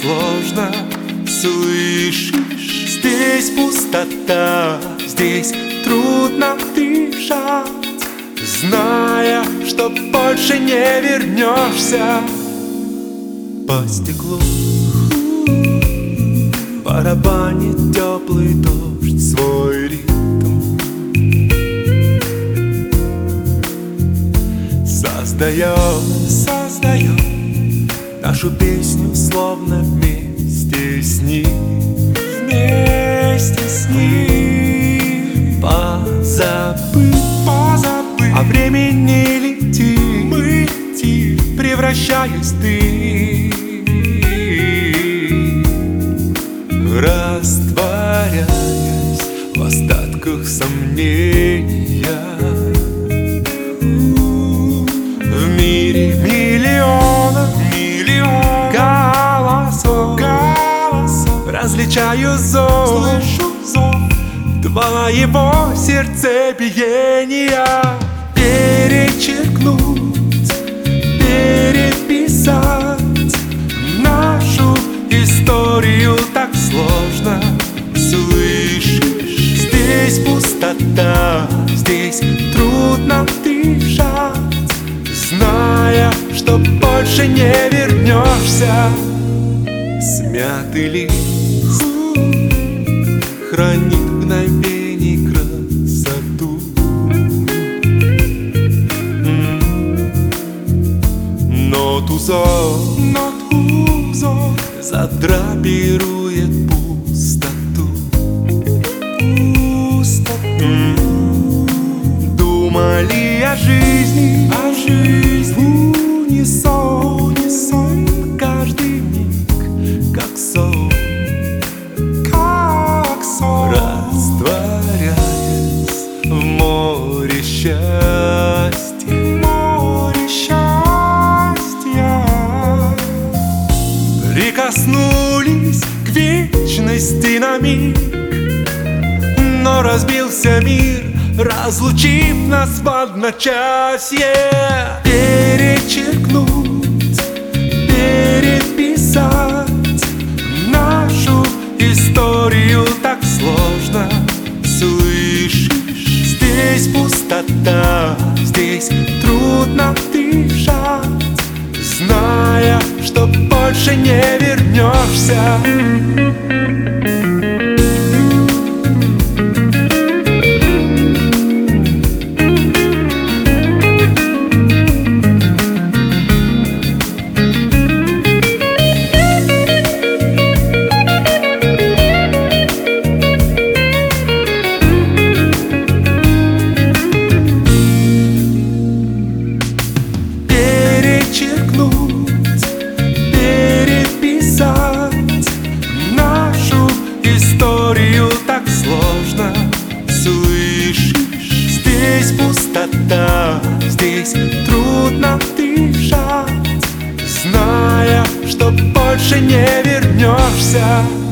сложно, слышишь? Здесь пустота, здесь трудно дышать, зная, что больше не вернешься. По стеклу барабанит теплый дождь свой ритм, создает нашу песню, словно вместе с ним. Позабыв о времени летим, мы летим, превращаясь в дым, растворяясь в остатках сомнения. В мире миллионов голосов различаю зов, слышу зов твоего сердцебиения. Перечеркнуть, переписать нашу историю так сложно, слышишь? Здесь пустота, здесь трудно дышать, зная, что больше не вернешься. Смятый лист хранит мгновений красоту, но узор задрапирует пустоту. Думали о жизни в унисон, каждый миг как сон, растворяясь в море счастья. Прикоснулись к вечности на миг, но разбился мир, разлучив нас в одночасье. Перечеркнуть, переписать нашу историю так сложно, слышишь? Здесь пустота, здесь трудно дышать, зная, что больше не вернешься. Историю так сложно, слышишь? Здесь пустота, здесь трудно дышать, зная, что больше не вернешься.